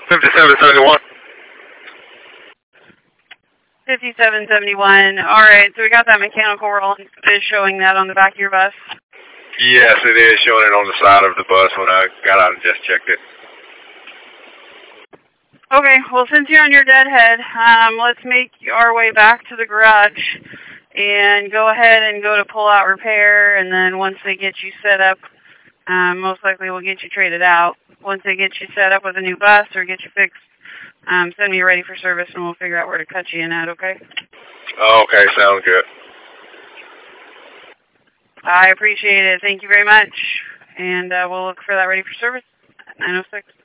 5771. 5771. All right, so we got that mechanical roll is showing that on the back of your bus. Yes, it is showing it on the side of the bus when I got out and just checked it. Okay, well, since you're on your deadhead, let's make our way back to the garage and go ahead and go to pull-out repair, and then once they get you set up, most likely we'll get you traded out. Once they get you set up with a new bus or get you fixed, send me ready for service, and we'll figure out where to cut you in at, okay? Okay, sounds good. I appreciate it. Thank you very much. And we'll look for that ready for service at 9:06.